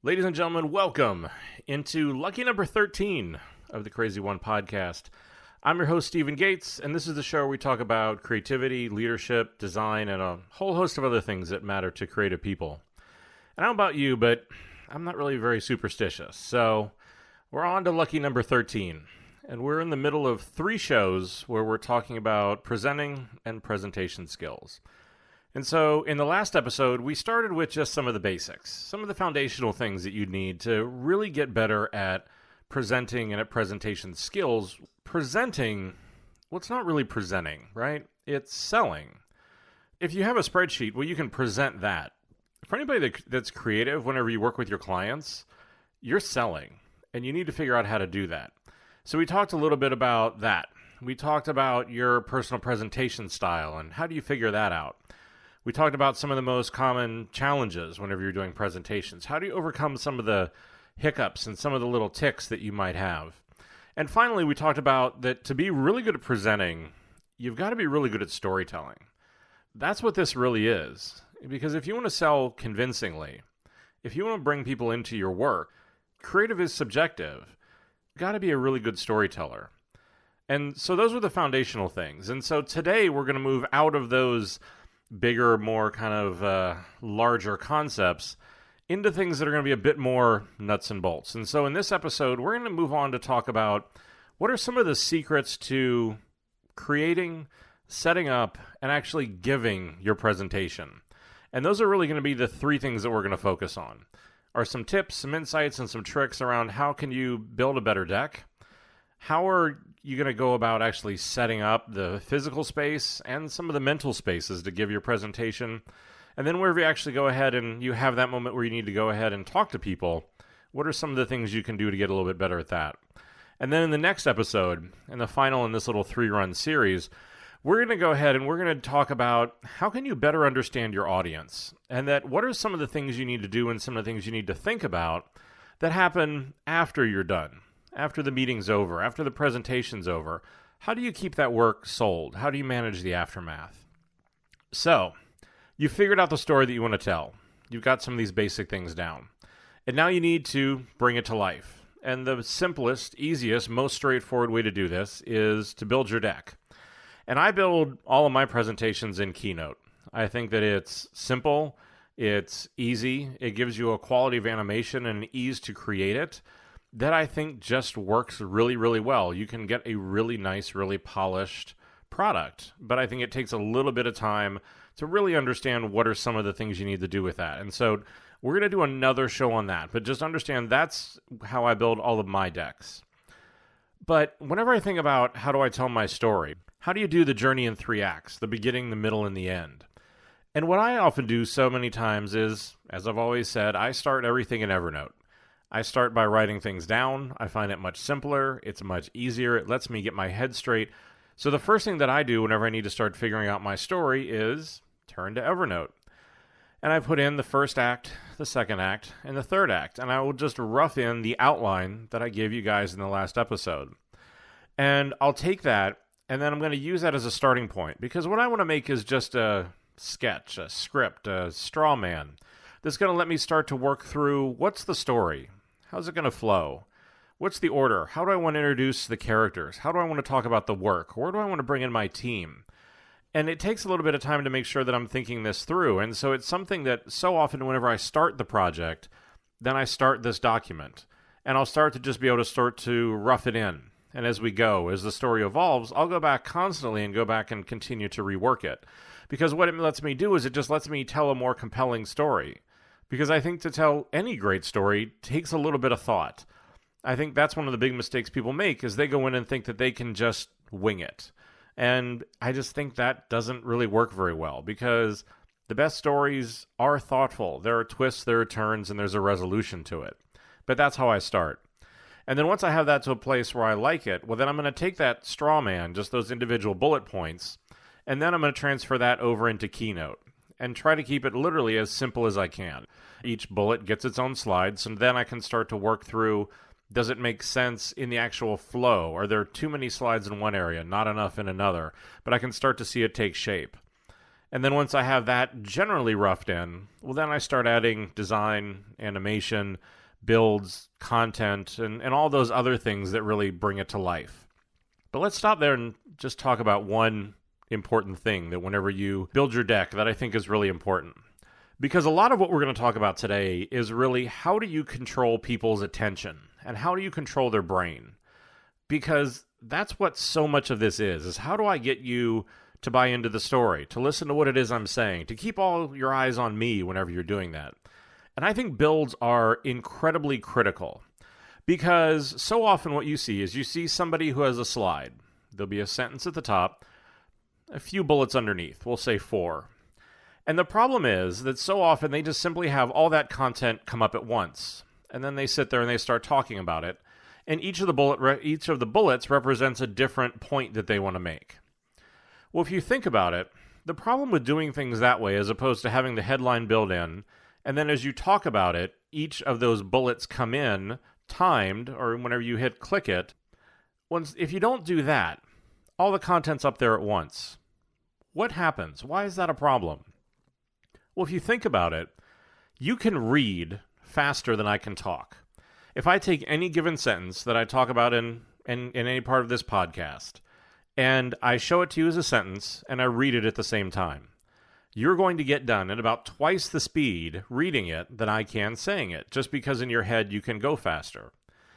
Ladies and gentlemen, welcome into lucky number 13 of the Crazy One podcast. I'm your host, Stephen Gates, and this is the show where we talk about creativity, leadership, design, and a whole host of other things that matter to creative people. And I don't know about you, but I'm not really very superstitious. So we're on to lucky number 13, and we're in the middle of 3 shows where we're talking about presenting and presentation skills. And so in the last episode, we started with just some of the basics, some of the foundational things that you need to really get better at presenting and at presentation skills. Presenting, well, it's not really presenting, right? It's selling. If you have a spreadsheet, well, you can present that. For anybody that's creative, whenever you work with your clients, you're selling, and you need to figure out how to do that. So we talked a little bit about that. We talked about your personal presentation style and how do you figure that out. We talked about some of the most common challenges whenever you're doing presentations. How do you overcome some of the hiccups and some of the little tics that you might have? And finally, we talked about that to be really good at presenting, you've got to be really good at storytelling. That's what this really is. Because if you want to sell convincingly, if you want to bring people into your work, creative is subjective. You've got to be a really good storyteller. And so those were the foundational things. And so today we're going to move out of those bigger, more kind of larger concepts into things that are going to be a bit more nuts and bolts. And so in this episode, we're going to move on to talk about what are some of the secrets to creating, setting up, and actually giving your presentation. And those are really going to be the 3 things that we're going to focus on. Are some tips, some insights, and some tricks around how can you build a better deck? How are you going to go about actually setting up the physical space and some of the mental spaces to give your presentation? And then wherever you actually go ahead and you have that moment where you need to go ahead and talk to people, what are some of the things you can do to get a little bit better at that? And then in the next episode, and the final in this little 3-run series, we're going to go ahead and we're going to talk about how can you better understand your audience? And that what are some of the things you need to do and some of the things you need to think about that happen after you're done? After the meeting's over, after the presentation's over, how do you keep that work sold? How do you manage the aftermath? So, you figured out the story that you want to tell. You've got some of these basic things down. And now you need to bring it to life. And the simplest, easiest, most straightforward way to do this is to build your deck. And I build all of my presentations in Keynote. I think that it's simple, it's easy, it gives you a quality of animation and an ease to create it that I think just works really, really well. You can get a really nice, really polished product, but I think it takes a little bit of time to really understand what are some of the things you need to do with that. And so we're going to do another show on that, but just understand that's how I build all of my decks. But whenever I think about how do I tell my story, how do you do the journey in 3 acts, the beginning, the middle, and the end? And what I often do so many times is, as I've always said, I start everything in Evernote. I start by writing things down. I find it much simpler. It's much easier. It lets me get my head straight. So the first thing that I do whenever I need to start figuring out my story is turn to Evernote. And I put in the first act, the second act, and the third act. And I will just rough in the outline that I gave you guys in the last episode. And I'll take that, and then I'm going to use that as a starting point. Because what I want to make is just a sketch, a script, a straw man that's going to let me start to work through what's the story? How's it going to flow? What's the order? How do I want to introduce the characters? How do I want to talk about the work? Where do I want to bring in my team? And it takes a little bit of time to make sure that I'm thinking this through. And so it's something that so often whenever I start the project, then I start this document. And I'll start to just be able to start to rough it in. And as we go, as the story evolves, I'll go back constantly and go back and continue to rework it. Because what it lets me do is it just lets me tell a more compelling story. Because I think to tell any great story takes a little bit of thought. I think that's one of the big mistakes people make is they go in and think that they can just wing it. And I just think that doesn't really work very well because the best stories are thoughtful. There are twists, there are turns, and there's a resolution to it. But that's how I start. And then once I have that to a place where I like it, well, then I'm going to take that straw man, just those individual bullet points, and then I'm going to transfer that over into Keynote and try to keep it literally as simple as I can. Each bullet gets its own slides, and then I can start to work through, does it make sense in the actual flow? Are there too many slides in one area, not enough in another? But I can start to see it take shape. And then once I have that generally roughed in, well, then I start adding design, animation, builds, content, and all those other things that really bring it to life. But let's stop there and just talk about one important thing that whenever you build your deck that I think is really important. Because a lot of what we're going to talk about today is really how do you control people's attention and how do you control their brain? Because that's what so much of this is how do I get you to buy into the story, to listen to what it is I'm saying, to keep all your eyes on me whenever you're doing that. And I think builds are incredibly critical because so often what you see is you see somebody who has a slide. There'll be a sentence at the top, a few bullets underneath, we'll say 4. And the problem is that so often they just simply have all that content come up at once. And then they sit there and they start talking about it. And each of the bullets represents a different point that they want to make. Well, if you think about it, the problem with doing things that way as opposed to having the headline built in, and then as you talk about it, each of those bullets come in timed, or whenever you hit click it, if you don't do that, all the content's up there at once. What happens? Why is that a problem? Well, if you think about it, you can read faster than I can talk. If I take any given sentence that I talk about in any part of this podcast, and I show it to you as a sentence, and I read it at the same time, you're going to get done at about twice the speed reading it than I can saying it, just because in your head you can go faster.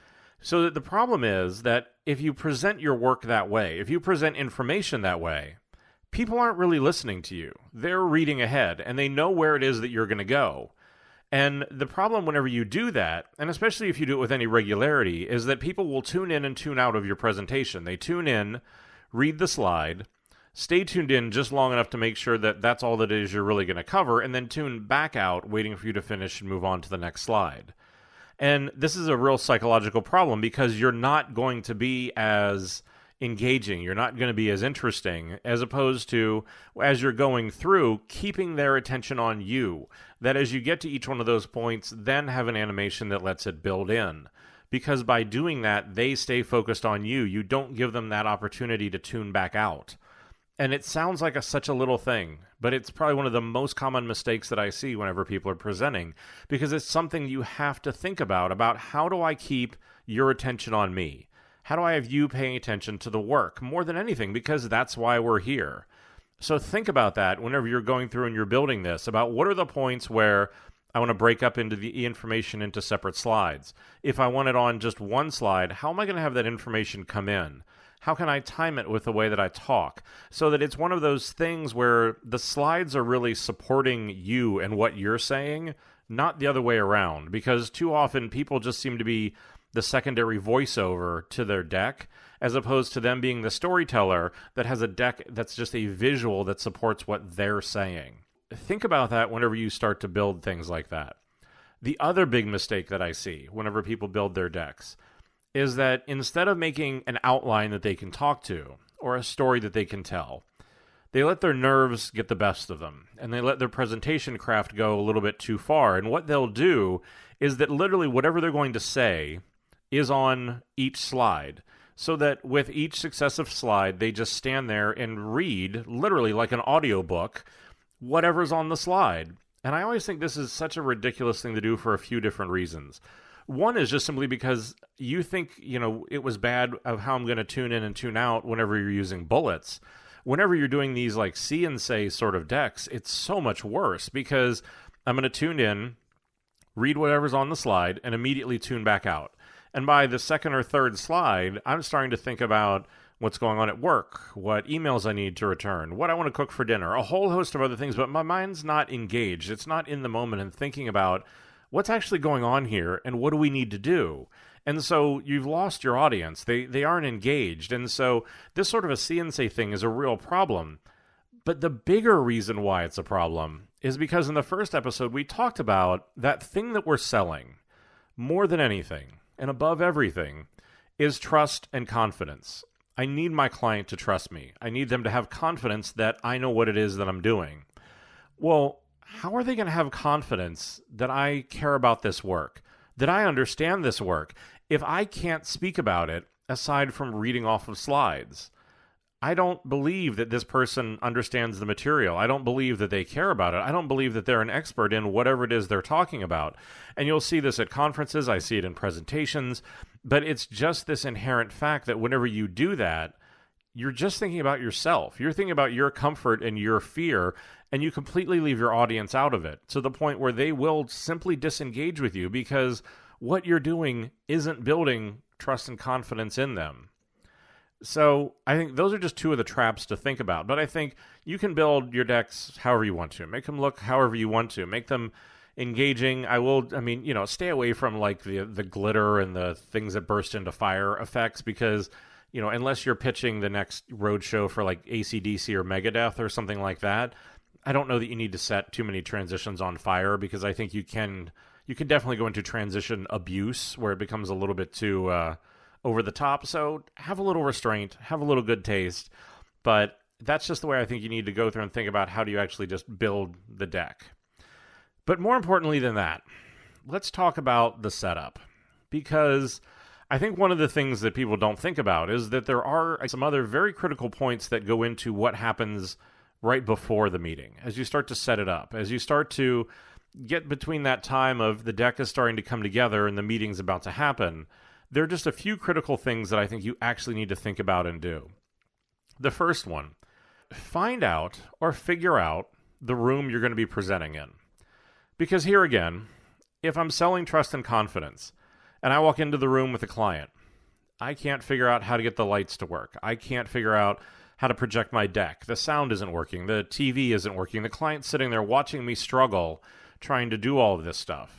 So the problem is that if you present your work that way, if you present information that way, people aren't really listening to you. They're reading ahead, and they know where it is that you're going to go. And the problem whenever you do that, and especially if you do it with any regularity, is that people will tune in and tune out of your presentation. They tune in, read the slide, stay tuned in just long enough to make sure that that's all that it is you're really going to cover, and then tune back out, waiting for you to finish and move on to the next slide. And this is a real psychological problem because you're not going to be as engaging, you're not going to be as interesting, as opposed to, as you're going through, keeping their attention on you. That as you get to each one of those points, then have an animation that lets it build in. Because by doing that, they stay focused on you. You don't give them that opportunity to tune back out. And it sounds like such a little thing, but it's probably one of the most common mistakes that I see whenever people are presenting, because it's something you have to think about how do I keep your attention on me? How do I have you paying attention to the work more than anything? Because that's why we're here. So think about that whenever you're going through and you're building this, about what are the points where I want to break up into the information into separate slides. If I want it on just one slide, how am I going to have that information come in? How can I time it with the way that I talk so that it's one of those things where the slides are really supporting you and what you're saying, not the other way around? Because too often people just seem to be the secondary voiceover to their deck, as opposed to them being the storyteller that has a deck that's just a visual that supports what they're saying. Think about that whenever you start to build things like that. The other big mistake that I see whenever people build their decks is that instead of making an outline that they can talk to or a story that they can tell, they let their nerves get the best of them, and they let their presentation craft go a little bit too far. And what they'll do is that literally whatever they're going to say is on each slide, so that with each successive slide, they just stand there and read, literally like an audiobook, whatever's on the slide. And I always think this is such a ridiculous thing to do for a few different reasons. One is just simply because you think, it was bad of how I'm going to tune in and tune out whenever you're using bullets. Whenever you're doing these like see and say sort of decks, it's so much worse because I'm going to tune in, read whatever's on the slide, and immediately tune back out. And by the second or third slide, I'm starting to think about what's going on at work, what emails I need to return, what I want to cook for dinner, a whole host of other things, but my mind's not engaged. It's not in the moment and thinking about what's actually going on here and what do we need to do. And so you've lost your audience. They aren't engaged. And so this sort of a see and say thing is a real problem. But the bigger reason why it's a problem is because in the first episode, we talked about that thing that we're selling more than anything and above everything is trust and confidence. I need my client to trust me. I need them to have confidence that I know what it is that I'm doing. Well, how are they going to have confidence that I care about this work, that I understand this work, if I can't speak about it aside from reading off of slides? I don't believe that this person understands the material. I don't believe that they care about it. I don't believe that they're an expert in whatever it is they're talking about. And you'll see this at conferences. I see it in presentations. But it's just this inherent fact that whenever you do that, you're just thinking about yourself. You're thinking about your comfort and your fear, and you completely leave your audience out of it to the point where they will simply disengage with you because what you're doing isn't building trust and confidence in them. So I think those are just two of the traps to think about. But I think you can build your decks however you want to. Make them look however you want to. Make them engaging. Stay away from like the glitter and the things that burst into fire effects because, unless you're pitching the next roadshow for like AC/DC or Megadeth or something like that, I don't know that you need to set too many transitions on fire because I think you can definitely go into transition abuse where it becomes a little bit too over the top. So have a little restraint, have a little good taste. But that's just the way I think you need to go through and think about how do you actually just build the deck. But more importantly than that, let's talk about the setup. Because I think one of the things that people don't think about is that there are some other very critical points that go into what happens right before the meeting. As you start to set it up, as you start to get between that time of the deck is starting to come together and the meeting's about to happen, there are just a few critical things that I think you actually need to think about and do. The first one, find out or figure out the room you're going to be presenting in. Because here again, if I'm selling trust and confidence and I walk into the room with a client, I can't figure out how to get the lights to work. I can't figure out how to project my deck. The sound isn't working. The TV isn't working. The client's sitting there watching me struggle trying to do all of this stuff.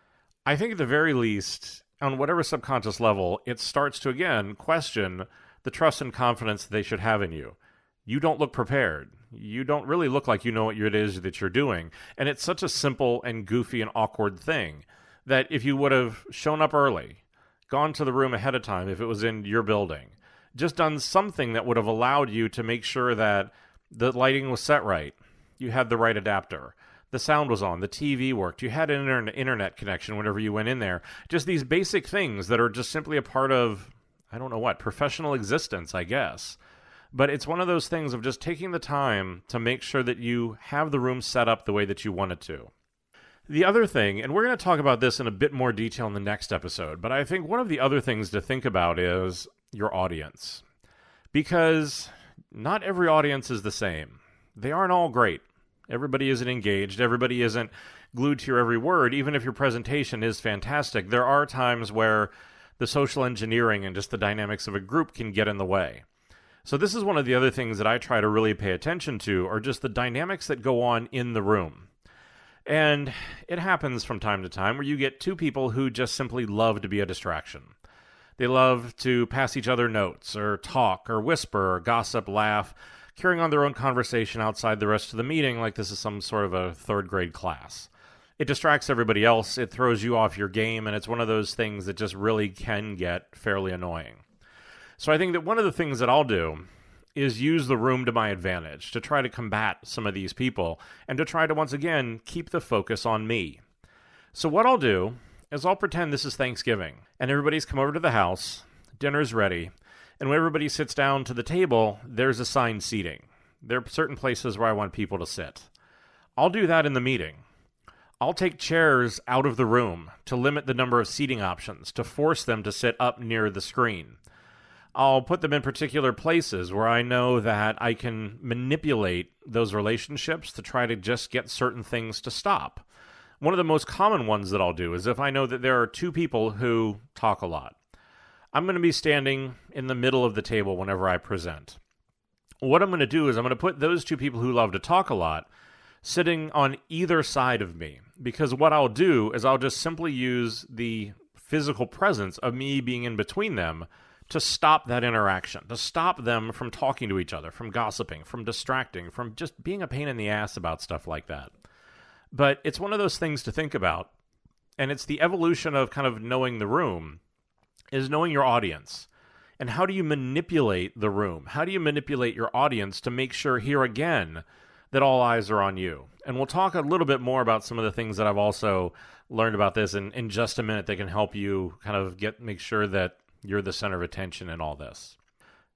I think at the very least, on whatever subconscious level, it starts to, again, question the trust and confidence they should have in you. You don't look prepared. You don't really look like you know what it is that you're doing. And it's such a simple and goofy and awkward thing that if you would have shown up early, gone to the room ahead of time if it was in your building, just done something that would have allowed you to make sure that the lighting was set right, you had the right adapter, the sound was on, the TV worked, you had an internet connection whenever you went in there. Just these basic things that are just simply a part of, professional existence, I guess. But it's one of those things of just taking the time to make sure that you have the room set up the way that you want it to. The other thing, and we're going to talk about this in a bit more detail in the next episode, but I think one of the other things to think about is your audience. Because not every audience is the same. They aren't all great. Everybody isn't engaged. Everybody isn't glued to your every word, even if your presentation is fantastic. There are times where the social engineering and just the dynamics of a group can get in the way. So this is one of the other things that I try to really pay attention to, are just the dynamics that go on in the room. And it happens from time to time where you get two people who just simply love to be a distraction. They love to pass each other notes or talk or whisper or gossip, laugh, carrying on their own conversation outside the rest of the meeting like this is some sort of a third grade class. It distracts everybody else, it throws you off your game, and it's one of those things that just really can get fairly annoying. So I think that one of the things that I'll do is use the room to my advantage to try to combat some of these people and to try to, once again, keep the focus on me. So what I'll do is I'll pretend this is Thanksgiving and everybody's come over to the house, dinner's ready, and when everybody sits down to the table, there's assigned seating. There are certain places where I want people to sit. I'll do that in the meeting. I'll take chairs out of the room to limit the number of seating options, to force them to sit up near the screen. I'll put them in particular places where I know that I can manipulate those relationships to try to just get certain things to stop. One of the most common ones that I'll do is if I know that there are two people who talk a lot. I'm going to be standing in the middle of the table whenever I present. What I'm going to do is I'm going to put those two people who love to talk a lot sitting on either side of me. Because what I'll do is I'll just simply use the physical presence of me being in between them to stop that interaction, to stop them from talking to each other, from gossiping, from distracting, from just being a pain in the ass about stuff like that. But it's one of those things to think about, and it's the evolution of kind of knowing the room, is knowing your audience. And how do you manipulate the room? How do you manipulate your audience to make sure, here again, that all eyes are on you? And we'll talk a little bit more about some of the things that I've also learned about this in just a minute that can help you kind of make sure that you're the center of attention in all this.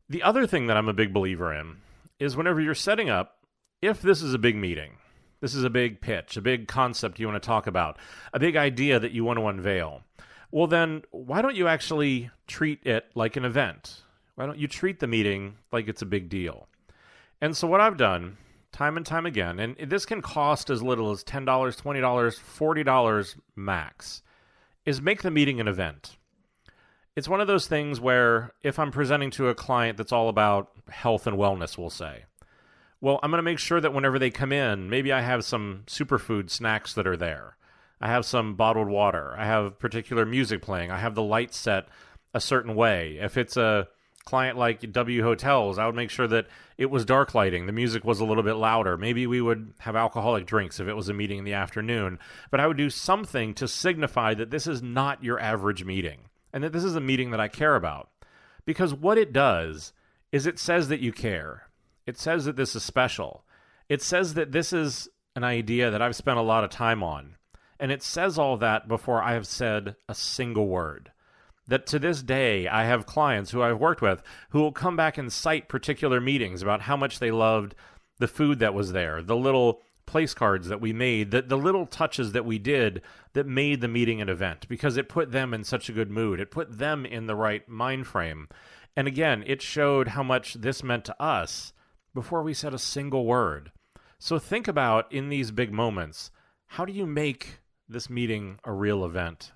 The other thing that I'm a big believer in is whenever you're setting up, if this is a big meeting, this is a big pitch, a big concept you want to talk about, a big idea that you want to unveil, well then, why don't you actually treat it like an event? Why don't you treat the meeting like it's a big deal? And so what I've done, time and time again, and this can cost as little as $10, $20, $40 max, is make the meeting an event. It's one of those things where if I'm presenting to a client that's all about health and wellness, we'll say, well, I'm going to make sure that whenever they come in, maybe I have some superfood snacks that are there. I have some bottled water. I have particular music playing. I have the lights set a certain way. If it's a client like W Hotels, I would make sure that it was dark lighting. The music was a little bit louder. Maybe we would have alcoholic drinks if it was a meeting in the afternoon. But I would do something to signify that this is not your average meeting and that this is a meeting that I care about. Because what it does is it says that you care. It says that this is special. It says that this is an idea that I've spent a lot of time on. And it says all that before I have said a single word. That to this day, I have clients who I've worked with who will come back and cite particular meetings about how much they loved the food that was there, the little place cards that we made, the little touches that we did that made the meeting an event because it put them in such a good mood. It put them in the right mind frame. And again, it showed how much this meant to us before we said a single word. So think about, in these big moments, how do you make this meeting a real event?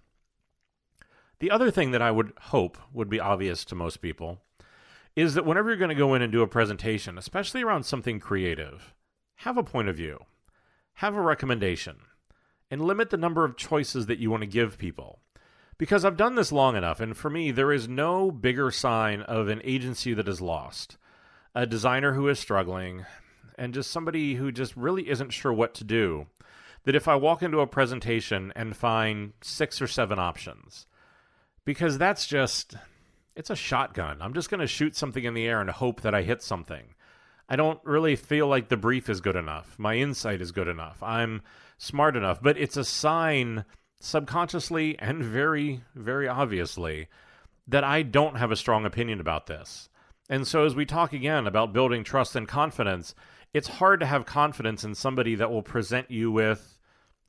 The other thing that I would hope would be obvious to most people is that whenever you're going to go in and do a presentation, especially around something creative, have a point of view, have a recommendation, and limit the number of choices that you want to give people. Because I've done this long enough, and for me, there is no bigger sign of an agency that is lost, a designer who is struggling, and just somebody who just really isn't sure what to do, that if I walk into a presentation and find 6 or 7 options, because that's just, it's a shotgun. I'm just going to shoot something in the air and hope that I hit something. I don't really feel like the brief is good enough. My insight is good enough. I'm smart enough. But it's a sign, subconsciously and very, very obviously, that I don't have a strong opinion about this. And so as we talk again about building trust and confidence, it's hard to have confidence in somebody that will present you with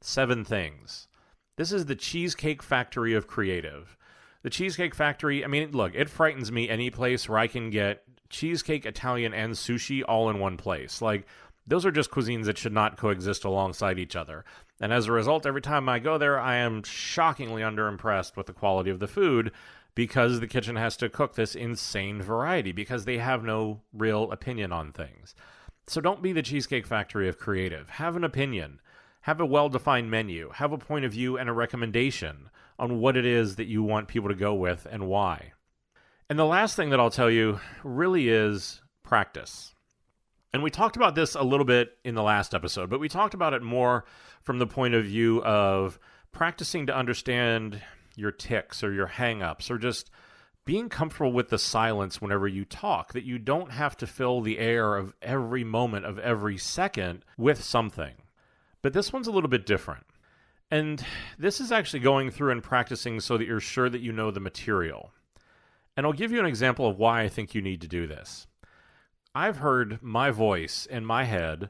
7 things. This is the Cheesecake Factory of creative. The Cheesecake Factory, I mean, look, it frightens me any place where I can get cheesecake, Italian, and sushi all in one place. Like, those are just cuisines that should not coexist alongside each other. And as a result, every time I go there, I am shockingly underimpressed with the quality of the food because the kitchen has to cook this insane variety because they have no real opinion on things. So don't be the Cheesecake Factory of creative. Have an opinion. Have a well-defined menu. Have a point of view and a recommendation on what it is that you want people to go with and why. And the last thing that I'll tell you really is practice. And we talked about this a little bit in the last episode, but we talked about it more from the point of view of practicing to understand your tics or your hang-ups or just being comfortable with the silence whenever you talk, that you don't have to fill the air of every moment of every second with something. But this one's a little bit different. And this is actually going through and practicing so that you're sure that you know the material. And I'll give you an example of why I think you need to do this. I've heard my voice in my head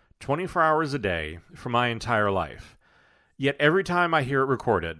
24 hours a day for my entire life. Yet every time I hear it recorded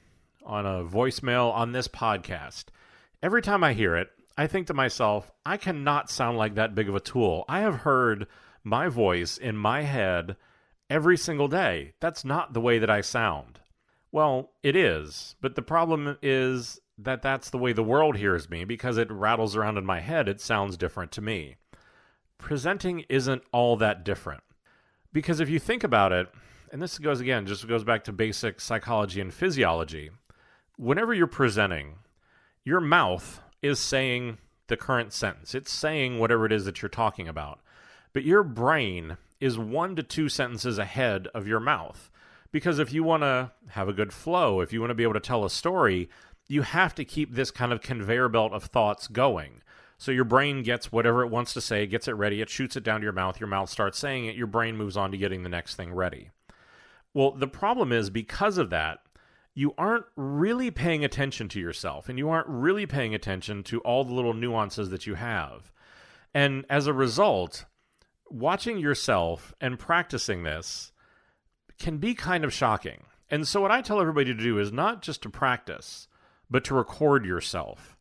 on a voicemail on this podcast, every time I hear it, I think to myself, I cannot sound like that big of a tool. I have heard my voice in my head every single day. That's not the way that I sound. Well, it is, but the problem is that that's the way the world hears me because it rattles around in my head. It sounds different to me. Presenting isn't all that different. Because if you think about it, and this goes again, just goes back to basic psychology and physiology, whenever you're presenting, your mouth is saying the current sentence. It's saying whatever it is that you're talking about. But your brain is 1 to 2 sentences ahead of your mouth. Because if you want to have a good flow, if you want to be able to tell a story, you have to keep this kind of conveyor belt of thoughts going. So your brain gets whatever it wants to say, gets it ready, it shoots it down to your mouth starts saying it, your brain moves on to getting the next thing ready. Well, the problem is because of that, you aren't really paying attention to yourself, and you aren't really paying attention to all the little nuances that you have. And as a result, watching yourself and practicing this can be kind of shocking. And so what I tell everybody to do is not just to practice, but to record yourself.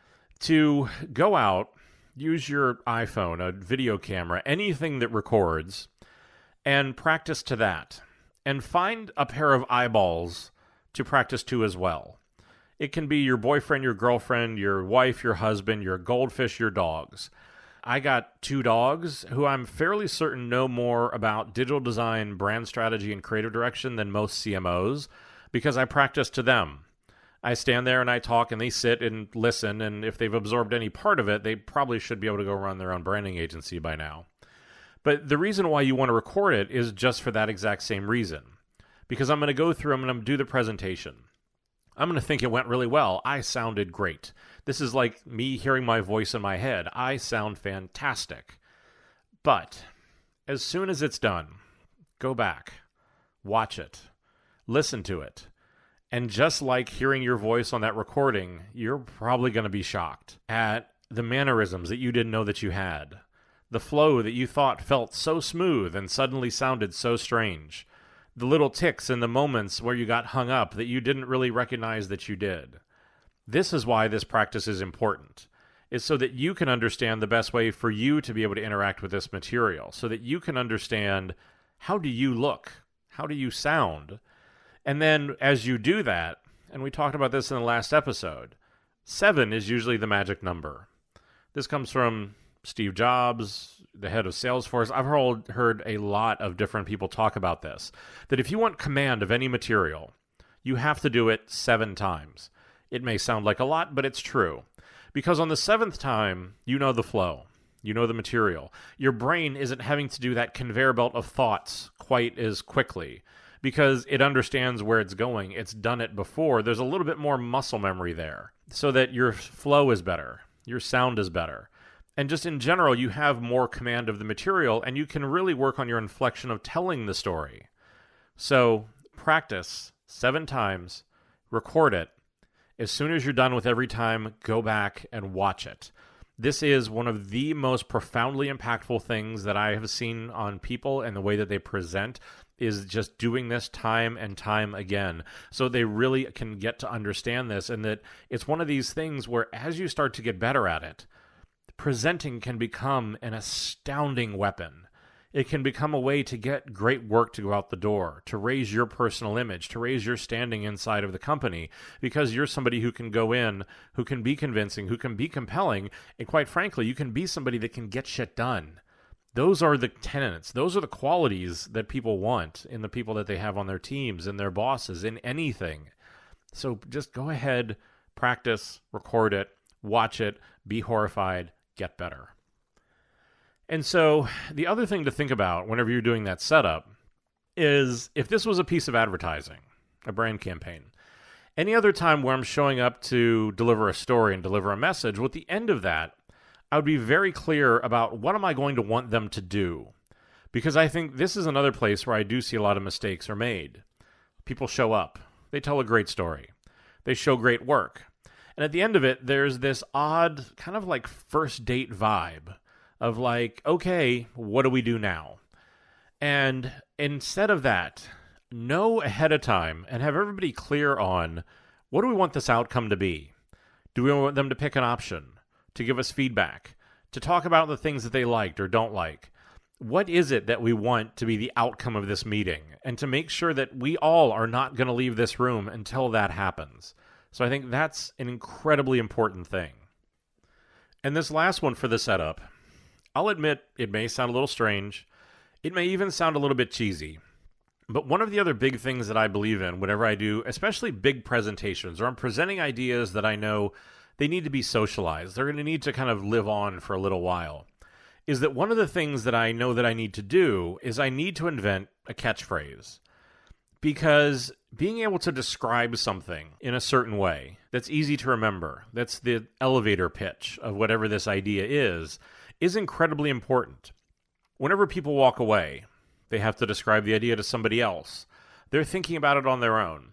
To go out, use your iPhone, a video camera, anything that records, and practice to that. And find a pair of eyeballs to practice to as well. It can be your boyfriend, your girlfriend, your wife, your husband, your goldfish, your dogs. I got 2 dogs who I'm fairly certain know more about digital design, brand strategy, and creative direction than most CMOs because I practice to them. I stand there and I talk and they sit and listen, and if they've absorbed any part of it, they probably should be able to go run their own branding agency by now. But the reason why you want to record it is just for that exact same reason. Because I'm going to go through, I'm going to do the presentation. I'm going to think it went really well. I sounded great. This is like me hearing my voice in my head. I sound fantastic. But as soon as it's done, go back, watch it, listen to it. And just like hearing your voice on that recording, you're probably going to be shocked at the mannerisms that you didn't know that you had. The flow that you thought felt so smooth and suddenly sounded so strange. The little ticks and the moments where you got hung up that you didn't really recognize that you did. This is why this practice is important. It's so that you can understand the best way for you to be able to interact with this material, so that you can understand how do you look, how do you sound. And then as you do that, and we talked about this in the last episode, 7 is usually the magic number. This comes from Steve Jobs, the head of Salesforce. I've heard a lot of different people talk about this, that if you want command of any material, you have to do it 7 times. It may sound like a lot, but it's true. Because on the 7th time, you know the flow. You know the material. Your brain isn't having to do that conveyor belt of thoughts quite as quickly because it understands where it's going. It's done it before. There's a little bit more muscle memory there so that your flow is better. Your sound is better. And just in general, you have more command of the material, and you can really work on your inflection of telling the story. So practice 7 times, record it. As soon as you're done with every time, go back and watch it. This is one of the most profoundly impactful things that I have seen on people and the way that they present is just doing this time and time again. So they really can get to understand this, and that it's one of these things where as you start to get better at it, presenting can become an astounding weapon. It can become a way to get great work to go out the door, to raise your personal image, to raise your standing inside of the company, because you're somebody who can go in, who can be convincing, who can be compelling, and quite frankly, you can be somebody that can get shit done. Those are the tenets. Those are the qualities that people want in the people that they have on their teams, in their bosses, in anything. So just go ahead, practice, record it, watch it, be horrified, get better. And so the other thing to think about whenever you're doing that setup is if this was a piece of advertising, a brand campaign, any other time where I'm showing up to deliver a story and deliver a message, well, at the end of that, I would be very clear about what am I going to want them to do. Because I think this is another place where I do see a lot of mistakes are made. People show up. They tell a great story. They show great work. And at the end of it, there's this odd kind of like first date vibe of like, okay, what do we do now? And instead of that, know ahead of time and have everybody clear on what do we want this outcome to be? Do we want them to pick an option, to give us feedback, to talk about the things that they liked or don't like? What is it that we want to be the outcome of this meeting? And to make sure that we all are not going to leave this room until that happens. So I think that's an incredibly important thing. And this last one for the setup, I'll admit it may sound a little strange. It may even sound a little bit cheesy. But one of the other big things that I believe in whenever I do, especially big presentations, or I'm presenting ideas that I know they need to be socialized, they're going to need to kind of live on for a little while, is that one of the things that I know that I need to do is I need to invent a catchphrase. Because being able to describe something in a certain way that's easy to remember, that's the elevator pitch of whatever this idea is incredibly important. Whenever people walk away, they have to describe the idea to somebody else. They're thinking about it on their own.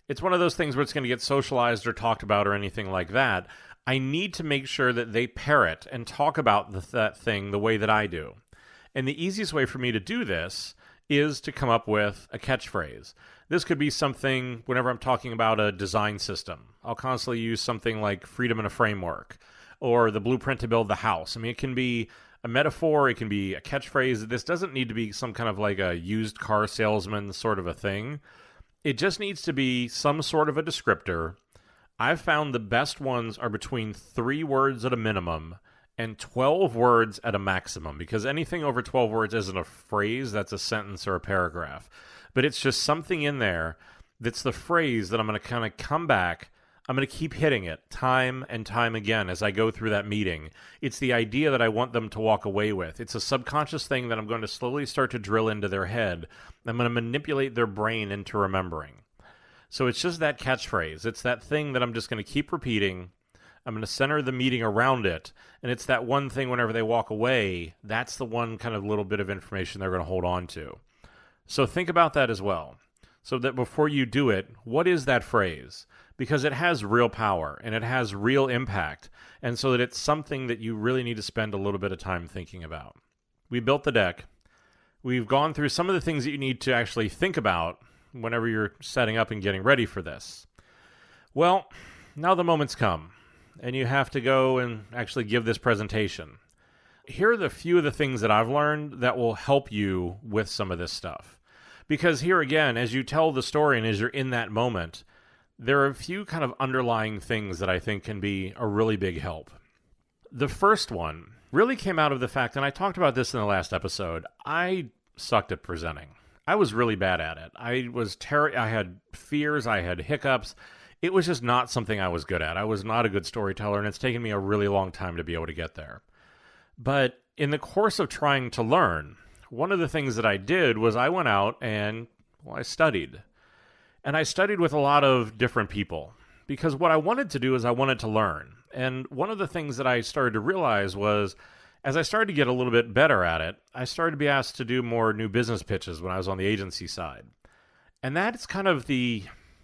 it's one of those things where it's going to get socialized or talked about or anything like that. I need to make sure that they parrot and talk about that thing the way that I do. And the easiest way for me to do this is to come up with a catchphrase. This could be something whenever I'm talking about a design system. I'll constantly use something like freedom in a framework or the blueprint to build the house. I mean, it can be a metaphor, it can be a catchphrase. This doesn't need to be some kind of like a used car salesman sort of a thing. It just needs to be some sort of a descriptor. I've found the best ones are between 3 words at a minimum and 12 words at a maximum, because anything over 12 words isn't a phrase, that's a sentence or a paragraph. But it's just something in there that's the phrase that I'm going to kind of come back. I'm going to keep hitting it time and time again as I go through that meeting. It's the idea that I want them to walk away with. It's a subconscious thing that I'm going to slowly start to drill into their head. I'm going to manipulate their brain into remembering. So it's just that catchphrase. It's that thing that I'm just going to keep repeating. I'm going to center the meeting around it. And it's that one thing whenever they walk away, that's the one kind of little bit of information they're going to hold on to. So think about that as well. So that before you do it, what is that phrase? Because it has real power and it has real impact. And so that it's something that you really need to spend a little bit of time thinking about. We built the deck. We've gone through some of the things that you need to actually think about whenever you're setting up and getting ready for this. Well, now the moment's come, and you have to go and actually give this presentation. Here are the few of the things that I've learned that will help you with some of this stuff. Because here again, as you tell the story and as you're in that moment, there are a few kind of underlying things that I think can be a really big help. The first one really came out of the fact, and I talked about this in the last episode, I sucked at presenting. I was really bad at it. I had fears, I had hiccups. It was just not something I was good at. I was not a good storyteller, and it's taken me a really long time to be able to get there. But in the course of trying to learn, one of the things that I did was I went out and I studied. And I studied with a lot of different people because what I wanted to do is I wanted to learn. And one of the things that I started to realize was as I started to get a little bit better at it, I started to be asked to do more new business pitches when I was on the agency side. And that's kind of the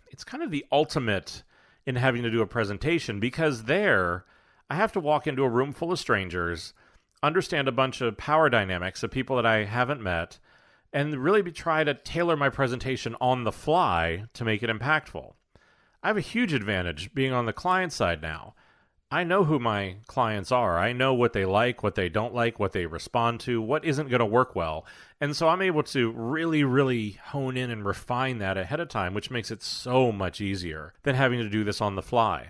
ultimate in having to do a presentation, because there I have to walk into a room full of strangers, understand a bunch of power dynamics of people that I haven't met, and really try to tailor my presentation on the fly to make it impactful. I have a huge advantage being on the client side now. I know who my clients are. I know what they like, what they don't like, what they respond to, what isn't going to work well. And so I'm able to really, really hone in and refine that ahead of time, which makes it so much easier than having to do this on the fly.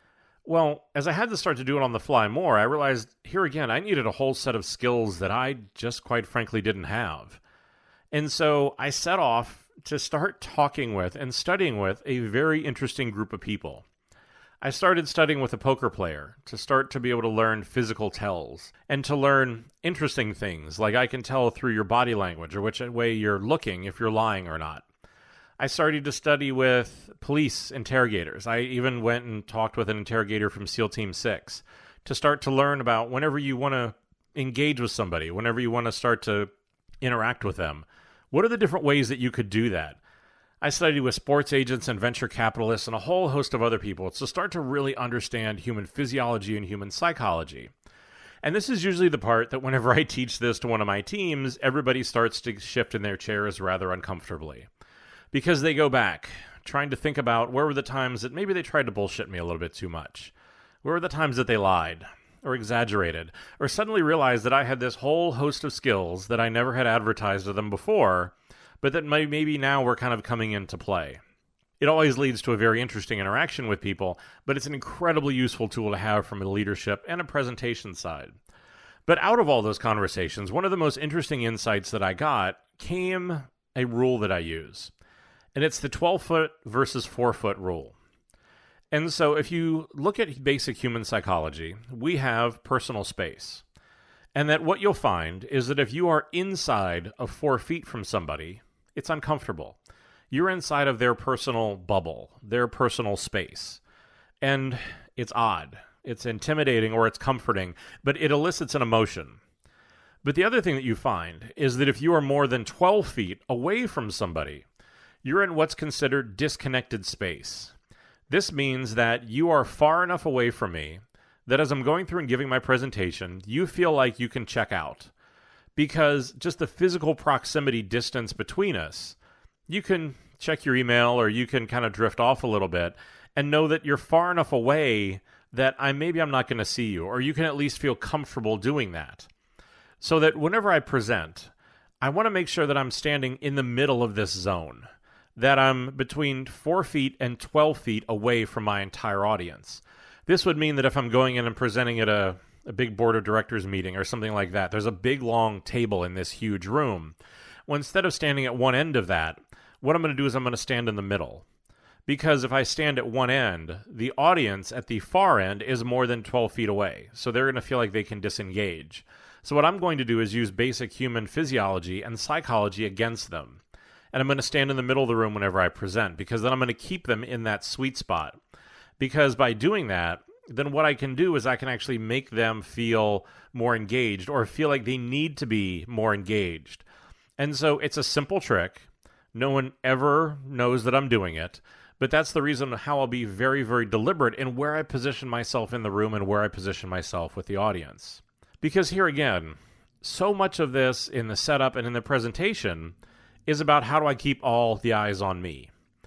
Well, as I had to start to do it on the fly more, I realized here again, I needed a whole set of skills that I just quite frankly didn't have. And so I set off to start talking with and studying with a very interesting group of people. I started studying with a poker player to start to be able to learn physical tells and to learn interesting things, like I can tell through your body language or which way you're looking if you're lying or not. I started to study with police interrogators. I even went and talked with an interrogator from SEAL Team 6 to start to learn about whenever you want to engage with somebody, whenever you want to start to interact with them, what are the different ways that you could do that? I studied with sports agents and venture capitalists and a whole host of other people to start to really understand human physiology and human psychology. And this is usually the part that whenever I teach this to one of my teams, everybody starts to shift in their chairs rather uncomfortably. Because they go back, trying to think about where were the times that maybe they tried to bullshit me a little bit too much. Where were the times that they lied or exaggerated or suddenly realized that I had this whole host of skills that I never had advertised to them before, but that maybe now were kind of coming into play. It always leads to a very interesting interaction with people, but it's an incredibly useful tool to have from a leadership and a presentation side. But out of all those conversations, one of the most interesting insights that I got came a rule that I use. And it's the 12-foot versus 4-foot rule. And so if you look at basic human psychology, we have personal space. And that what you'll find is that if you are inside of 4 feet from somebody, it's uncomfortable. You're inside of their personal bubble, their personal space. And it's odd. It's intimidating or it's comforting, but it elicits an emotion. But the other thing that you find is that if you are more than 12 feet away from somebody, You're in what's considered disconnected space. This means that you are far enough away from me that as I'm going through and giving my presentation, you feel like you can check out. Because just the physical proximity distance between us, you can check your email or you can kind of drift off a little bit and know that you're far enough away that maybe I'm not going to see you, or you can at least feel comfortable doing that. So that whenever I present, I want to make sure that I'm standing in the middle of this zone, that I'm between 4 feet and 12 feet away from my entire audience. This would mean that if I'm going in and presenting at a big board of directors meeting or something like that, there's a big long table in this huge room. Well, instead of standing at one end of that, what I'm going to do is I'm going to stand in the middle. Because if I stand at one end, the audience at the far end is more than 12 feet away. So they're going to feel like they can disengage. So what I'm going to do is use basic human physiology and psychology against them. And I'm going to stand in the middle of the room whenever I present, because then I'm going to keep them in that sweet spot. Because by doing that, then what I can do is I can actually make them feel more engaged or feel like they need to be more engaged. And so it's a simple trick. No one ever knows that I'm doing it. But that's the reason how I'll be very, very deliberate in where I position myself in the room and where I position myself with the audience. Because here again, so much of this in the setup and in the presentation is about how do I keep all the eyes on me.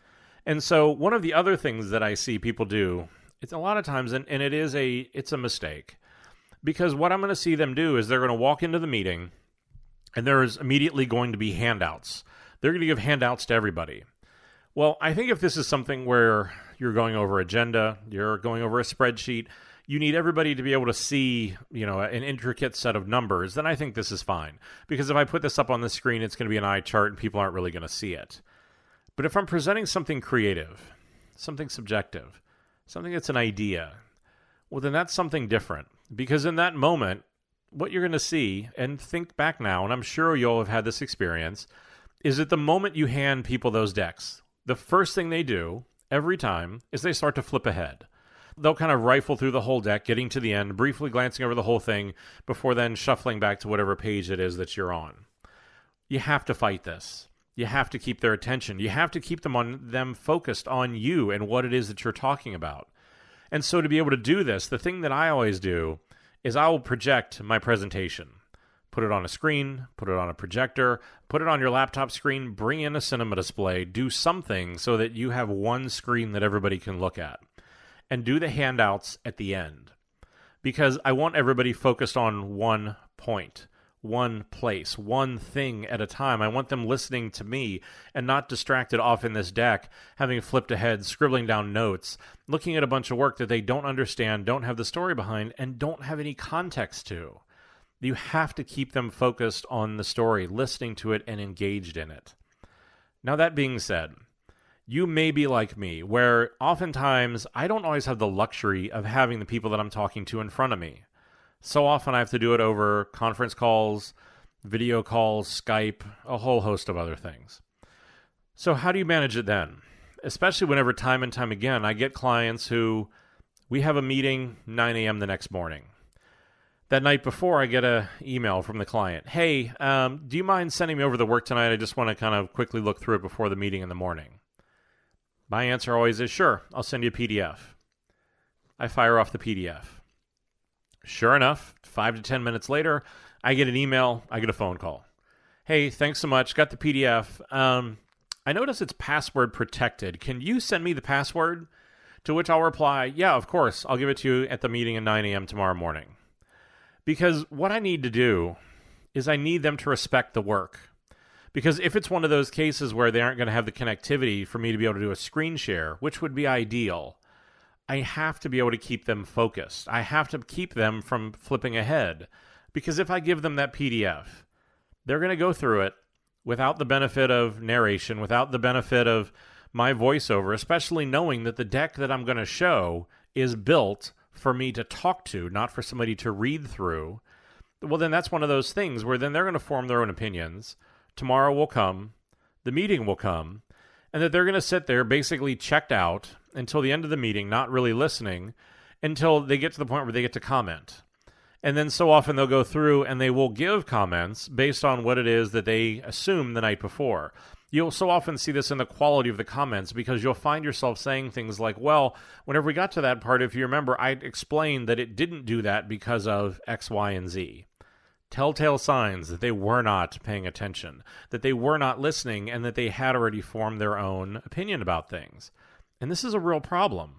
And so one of the other things that I see people do, it's a lot of times, and it's a mistake. Because what I'm going to see them do is they're going to walk into the meeting and there's immediately going to be handouts. They're going to give handouts to everybody. Well, I think if this is something where you're going over agenda, you're going over a spreadsheet, you need everybody to be able to see, an intricate set of numbers, then I think this is fine. Because if I put this up on the screen, it's going to be an eye chart and people aren't really going to see it. But if I'm presenting something creative, something subjective, something that's an idea, well, then that's something different. Because in that moment, what you're going to see, and think back now, and I'm sure you'll have had this experience, is that the moment you hand people those decks, the first thing they do every time is they start to flip ahead. They'll kind of rifle through the whole deck, getting to the end, briefly glancing over the whole thing, before then shuffling back to whatever page it is that you're on. You have to fight this. You have to keep their attention. You have to keep them focused on you and what it is that you're talking about. And so to be able to do this, the thing that I always do is I will project my presentation. Put it on a screen, put it on a projector, put it on your laptop screen, bring in a cinema display, do something so that you have one screen that everybody can look at. And do the handouts at the end. Because I want everybody focused on one point, one place, one thing at a time. I want them listening to me and not distracted off in this deck, having flipped ahead, scribbling down notes, looking at a bunch of work that they don't understand, don't have the story behind, and don't have any context to. You have to keep them focused on the story, listening to it, and engaged in it. Now, that being said, you may be like me, where oftentimes I don't always have the luxury of having the people that I'm talking to in front of me. So often I have to do it over conference calls, video calls, Skype, a whole host of other things. So how do you manage it then? Especially whenever time and time again I get clients who, we have a meeting 9 a.m. the next morning. That night before, I get an email from the client. Hey, do you mind sending me over the work tonight? I just want to kind of quickly look through it before the meeting in the morning. My answer always is, sure, I'll send you a PDF. I fire off the PDF. Sure enough, 5 to 10 minutes later, I get an email, I get a phone call. Hey, thanks so much, got the PDF. I notice it's password protected. Can you send me the password? To which I'll reply, yeah, of course, I'll give it to you at the meeting at 9 a.m. tomorrow morning. Because what I need to do is I need them to respect the work. Because if it's one of those cases where they aren't going to have the connectivity for me to be able to do a screen share, which would be ideal, I have to be able to keep them focused. I have to keep them from flipping ahead. Because if I give them that PDF, they're going to go through it without the benefit of narration, without the benefit of my voiceover, especially knowing that the deck that I'm going to show is built for me to talk to, not for somebody to read through. Well, then that's one of those things where then they're going to form their own opinions. Tomorrow will come, the meeting will come, and that they're going to sit there basically checked out until the end of the meeting, not really listening, until they get to the point where they get to comment. And then so often they'll go through and they will give comments based on what it is that they assumed the night before. You'll so often see this in the quality of the comments because you'll find yourself saying things like, well, whenever we got to that part, if you remember, I explained that it didn't do that because of X, Y, and Z. Telltale signs that they were not paying attention, that they were not listening, and that they had already formed their own opinion about things. And this is a real problem.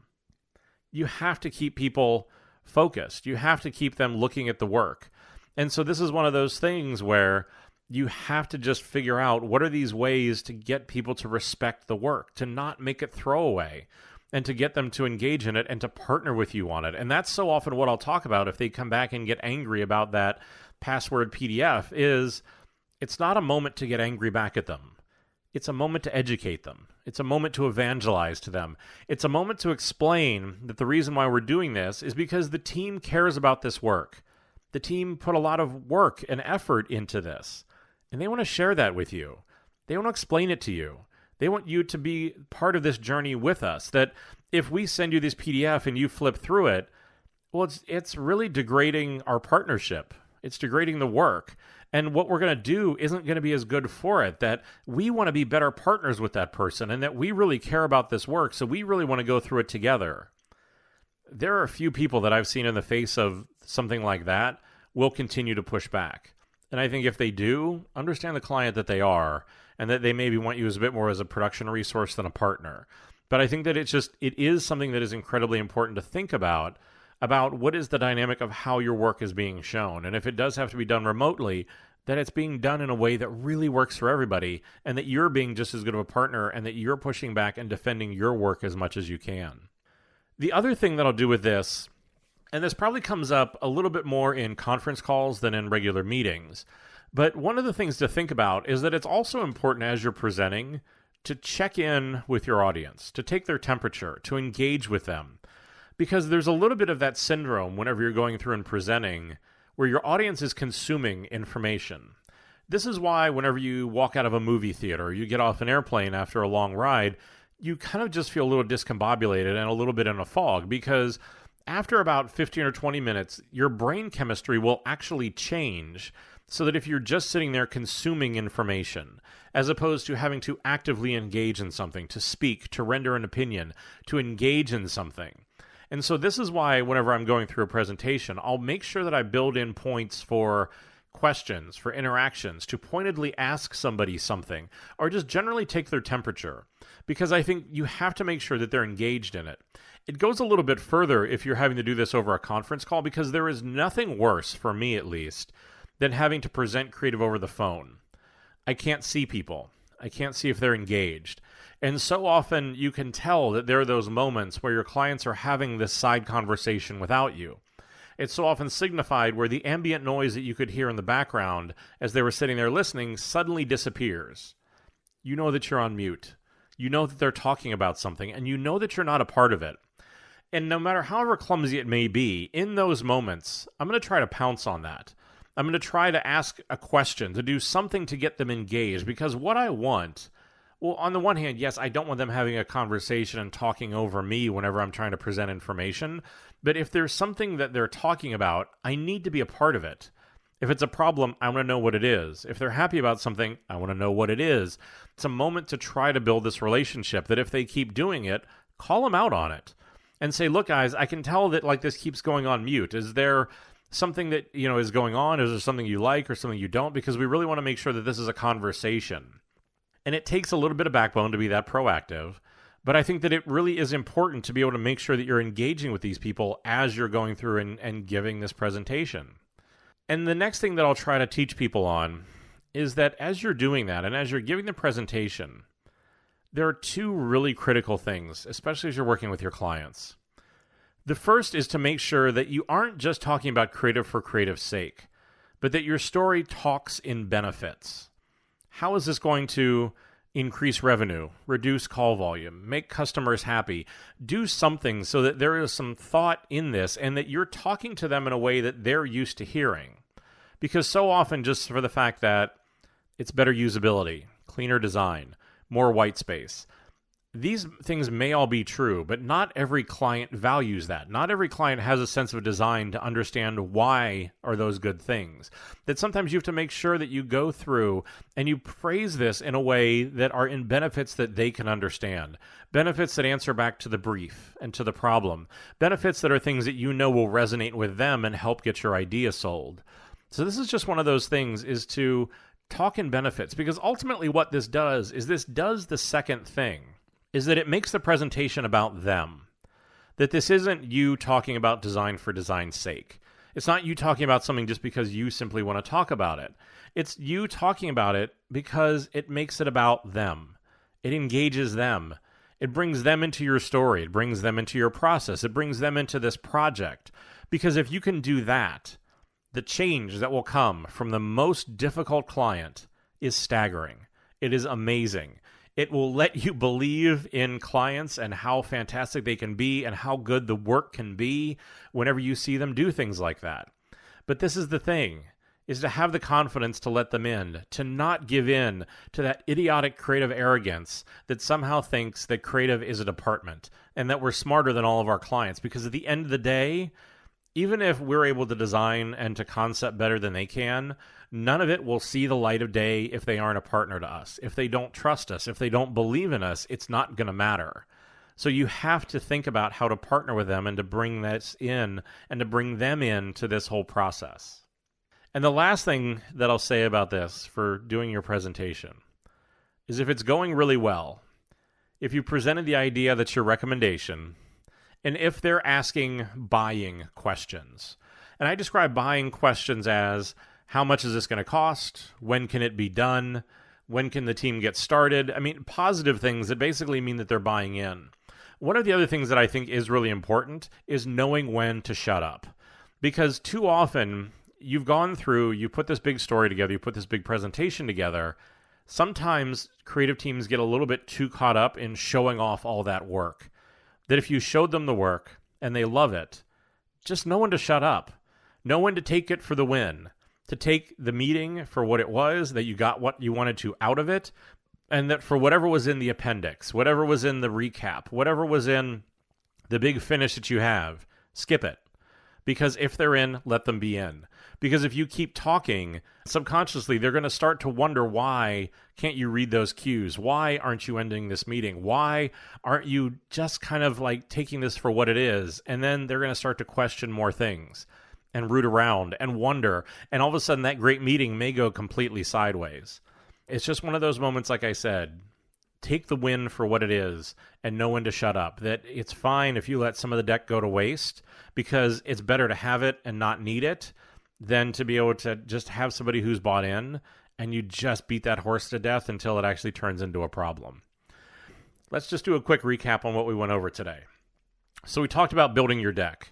You have to keep people focused. You have to keep them looking at the work. And so this is one of those things where you have to just figure out what are these ways to get people to respect the work, to not make it throwaway, and to get them to engage in it and to partner with you on it. And that's so often what I'll talk about if they come back and get angry about that password PDF is it's not a moment to get angry back at them. It's a moment to educate them. It's a moment to evangelize to them. It's a moment to explain that the reason why we're doing this is because the team cares about this work. The team put a lot of work and effort into this, and they want to share that with you. They want to explain it to you. They want you to be part of this journey with us, that if we send you this PDF and you flip through it, well, it's really degrading our partnership. It's degrading the work. And what we're going to do isn't going to be as good for it, that we want to be better partners with that person and that we really care about this work, so we really want to go through it together. There are a few people that I've seen in the face of something like that will continue to push back. And I think if they do, understand the client that they are and that they maybe want you as a bit more as a production resource than a partner. But I think that it is something that is incredibly important to think about what is the dynamic of how your work is being shown. And if it does have to be done remotely, that it's being done in a way that really works for everybody and that you're being just as good of a partner and that you're pushing back and defending your work as much as you can. The other thing that I'll do with this, and this probably comes up a little bit more in conference calls than in regular meetings, but one of the things to think about is that it's also important as you're presenting to check in with your audience, to take their temperature, to engage with them. Because there's a little bit of that syndrome whenever you're going through and presenting where your audience is consuming information. This is why whenever you walk out of a movie theater, you get off an airplane after a long ride, you kind of just feel a little discombobulated and a little bit in a fog because after about 15 or 20 minutes, your brain chemistry will actually change so that if you're just sitting there consuming information, as opposed to having to actively engage in something, to speak, to render an opinion, to engage in something. And so this is why whenever I'm going through a presentation, I'll make sure that I build in points for questions, for interactions, to pointedly ask somebody something, or just generally take their temperature, because I think you have to make sure that they're engaged in it. It goes a little bit further if you're having to do this over a conference call, because there is nothing worse, for me at least, than having to present creative over the phone. I can't see people. I can't see if they're engaged. And so often you can tell that there are those moments where your clients are having this side conversation without you. It's so often signified where the ambient noise that you could hear in the background as they were sitting there listening suddenly disappears. You know that you're on mute. You know that they're talking about something, and you know that you're not a part of it. And no matter however clumsy it may be, in those moments, I'm going to try to pounce on that. I'm going to try to ask a question, to do something to get them engaged, because what I want... Well, on the one hand, yes, I don't want them having a conversation and talking over me whenever I'm trying to present information. But if there's something that they're talking about, I need to be a part of it. If it's a problem, I want to know what it is. If they're happy about something, I want to know what it is. It's a moment to try to build this relationship that if they keep doing it, call them out on it. And say, look, guys, I can tell that like this keeps going on mute. Is there something that is going on? Is there something you like or something you don't? Because we really want to make sure that this is a conversation. And it takes a little bit of backbone to be that proactive. But I think that it really is important to be able to make sure that you're engaging with these people as you're going through and giving this presentation. And the next thing that I'll try to teach people on is that as you're doing that and as you're giving the presentation, there are two really critical things, especially as you're working with your clients. The first is to make sure that you aren't just talking about creative for creative's sake, but that your story talks in benefits. How is this going to increase revenue, reduce call volume, make customers happy, do something so that there is some thought in this and that you're talking to them in a way that they're used to hearing? Because so often, just for the fact that it's better usability, cleaner design, more white space, these things may all be true, but not every client values that. Not every client has a sense of design to understand why are those good things. That sometimes you have to make sure that you go through and you phrase this in a way that are in benefits that they can understand. Benefits that answer back to the brief and to the problem. Benefits that are things that you know will resonate with them and help get your idea sold. So this is just one of those things, is to talk in benefits, because ultimately what this does is this does the second thing, is that it makes the presentation about them. That this isn't you talking about design for design's sake. It's not you talking about something just because you simply want to talk about it. It's you talking about it because it makes it about them. It engages them. It brings them into your story. It brings them into your process. It brings them into this project. Because if you can do that, the change that will come from the most difficult client is staggering. It is amazing. It will let you believe in clients and how fantastic they can be and how good the work can be whenever you see them do things like that. But this is the thing, is to have the confidence to let them in, to not give in to that idiotic creative arrogance that somehow thinks that creative is a department and that we're smarter than all of our clients. Because at the end of the day, even if we're able to design and to concept better than they can, none of it will see the light of day if they aren't a partner to us. If they don't trust us, if they don't believe in us, it's not going to matter. So you have to think about how to partner with them and to bring this in and to bring them into this whole process. And the last thing that I'll say about this for doing your presentation is, if it's going really well, if you presented the idea that's your recommendation, and if they're asking buying questions. And I describe buying questions as, how much is this going to cost? When can it be done? When can the team get started? I mean, positive things that basically mean that they're buying in. One of the other things that I think is really important is knowing when to shut up. Because too often, you've gone through, you put this big story together, you put this big presentation together. Sometimes creative teams get a little bit too caught up in showing off all that work. That if you showed them the work and they love it, just know when to shut up. Know when to take it for the win. To take the meeting for what it was, that you got what you wanted to out of it, and that for whatever was in the appendix, whatever was in the recap, whatever was in the big finish that you have, skip it. Because if they're in, let them be in. Because if you keep talking, subconsciously, they're going to start to wonder, why can't you read those cues? Why aren't you ending this meeting? Why aren't you just kind of like taking this for what it is? And then they're going to start to question more things and root around and wonder. And all of a sudden, that great meeting may go completely sideways. It's just one of those moments, like I said, take the win for what it is and know when to shut up. That it's fine if you let some of the deck go to waste, because it's better to have it and not need it than to be able to just have somebody who's bought in and you just beat that horse to death until it actually turns into a problem. Let's just do a quick recap on what we went over today. So we talked about building your deck,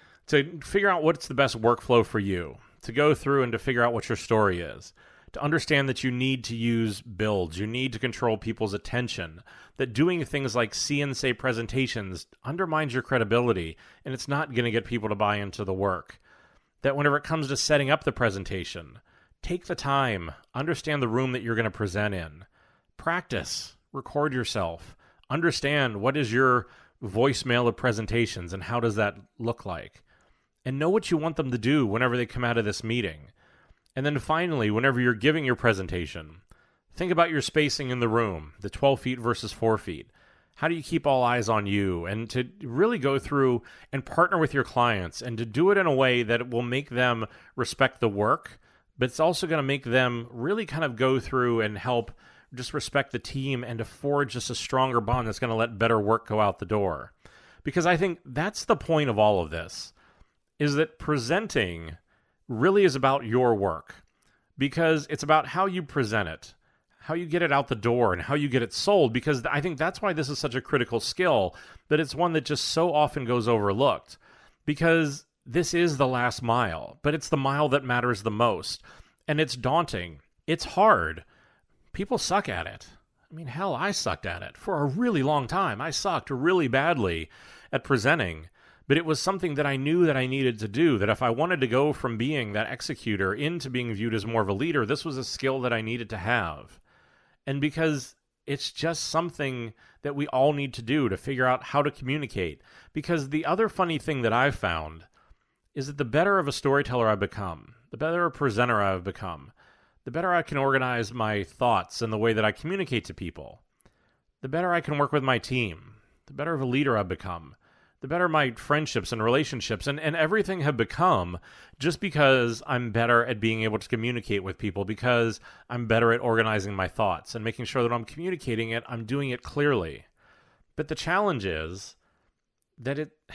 to figure out what's the best workflow for you, to go through and to figure out what your story is, to understand that you need to use builds, you need to control people's attention, that doing things like see and say presentations undermines your credibility, and it's not going to get people to buy into the work. That whenever it comes to setting up the presentation, take the time, understand the room that you're going to present in, practice, record yourself, understand what is your voicemail of presentations and how does that look like, and know what you want them to do whenever they come out of this meeting. And then finally, whenever you're giving your presentation, think about your spacing in the room, the 12 feet versus 4 feet. How do you keep all eyes on you? And to really go through and partner with your clients and to do it in a way that it will make them respect the work, but it's also going to make them really kind of go through and help just respect the team and to forge just a stronger bond that's going to let better work go out the door. Because I think that's the point of all of this, is that presenting really is about your work, because it's about how you present it, how you get it out the door, and how you get it sold. Because I think that's why this is such a critical skill, that it's one that just so often goes overlooked, because this is the last mile, but it's the mile that matters the most. And it's daunting. It's hard. People suck at it. I mean, hell, I sucked at it for a really long time. I sucked really badly at presenting. But it was something that I knew that I needed to do, that if I wanted to go from being that executor into being viewed as more of a leader, this was a skill that I needed to have. And because it's just something that we all need to do to figure out how to communicate. Because the other funny thing that I've found is that the better of a storyteller I've become, the better a presenter I've become, the better I can organize my thoughts and the way that I communicate to people, the better I can work with my team, the better of a leader I've become, the better my friendships and relationships and everything have become, just because I'm better at being able to communicate with people, because I'm better at organizing my thoughts and making sure that I'm communicating it, I'm doing it clearly. But the challenge is that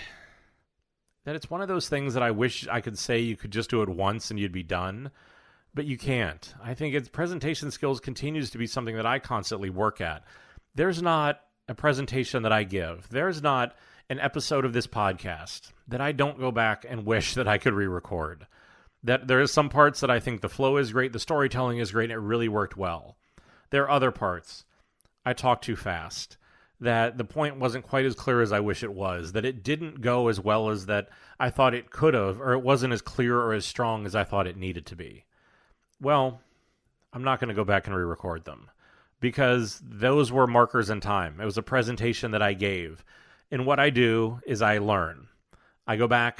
it's one of those things that I wish I could say you could just do it once and you'd be done, but you can't. I think its presentation skills continues to be something that I constantly work at. There's not a presentation that I give. There's not an episode of this podcast that I don't go back and wish that I could re-record. That there is some parts that I think the flow is great, the storytelling is great, and it really worked well. There are other parts I talk too fast, that the point wasn't quite as clear as I wish it was, that it didn't go as well as that I thought it could have, or it wasn't as clear or as strong as I thought it needed to be. Well, I'm not going to go back and re-record them, because those were markers in time. It was a presentation that I gave. And what I do is I learn. I go back,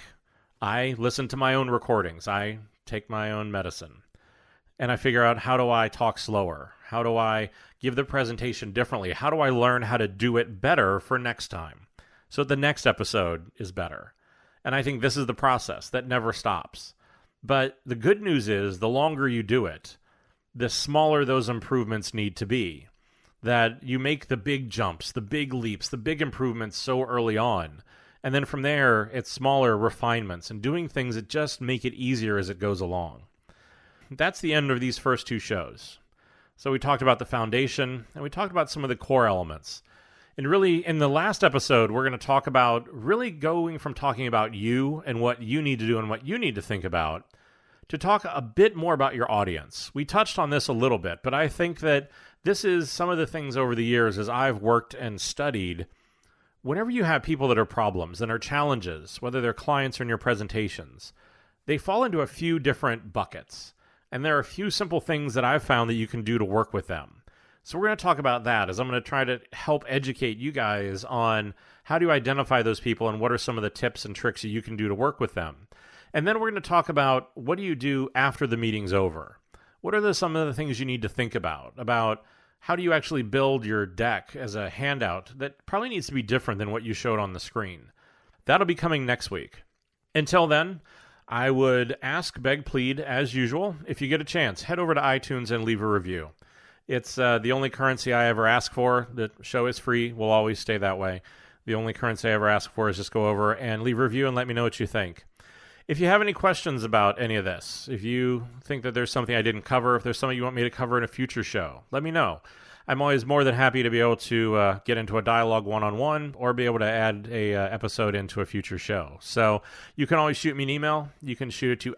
I listen to my own recordings, I take my own medicine, and I figure out, how do I talk slower? How do I give the presentation differently? How do I learn how to do it better for next time, so the next episode is better? And I think this is the process that never stops. But the good news is, the longer you do it, the smaller those improvements need to be. That you make the big jumps, the big leaps, the big improvements so early on. And then from there, it's smaller refinements and doing things that just make it easier as it goes along. That's the end of these first two shows. So we talked about the foundation, and we talked about some of the core elements. And really, in the last episode, we're going to talk about really going from talking about you and what you need to do and what you need to think about, to talk a bit more about your audience. We touched on this a little bit, but I think that this is some of the things over the years as I've worked and studied. Whenever you have people that are problems and are challenges, whether they're clients or in your presentations, they fall into a few different buckets. And there are a few simple things that I've found that you can do to work with them. So we're going to talk about that, as I'm going to try to help educate you guys on how do you identify those people and what are some of the tips and tricks that you can do to work with them. And then we're going to talk about, what do you do after the meeting's over? What are some of the things you need to think about how do you actually build your deck as a handout that probably needs to be different than what you showed on the screen. That'll be coming next week. Until then, I would ask, beg, plead, as usual, if you get a chance, head over to iTunes and leave a review. It's the only currency I ever ask for. The show is free. Will always stay that way. The only currency I ever ask for is just go over and leave a review and let me know what you think. If you have any questions about any of this, if you think that there's something I didn't cover, if there's something you want me to cover in a future show, let me know. I'm always more than happy to be able to get into a dialogue one-on-one or be able to add a episode into a future show. So you can always shoot me an email. You can shoot it to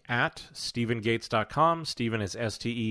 ask@StephenGates.com. Stephen is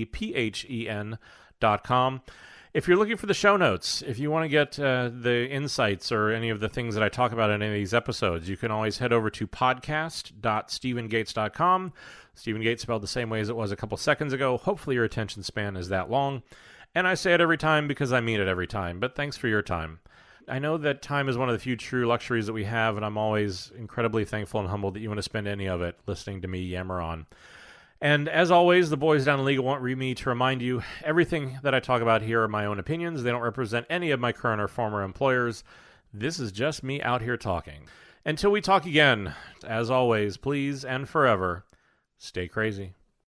STEPHEN.com. If you're looking for the show notes, if you want to get the insights or any of the things that I talk about in any of these episodes, you can always head over to podcast.stephengates.com. Stephen Gates spelled the same way as it was a couple seconds ago. Hopefully your attention span is that long. And I say it every time because I mean it every time, but thanks for your time. I know that time is one of the few true luxuries that we have, and I'm always incredibly thankful and humbled that you want to spend any of it listening to me yammer on. And as always, the boys down in legal want me to remind you, everything that I talk about here are my own opinions. They don't represent any of my current or former employers. This is just me out here talking. Until we talk again, as always, please and forever, stay crazy.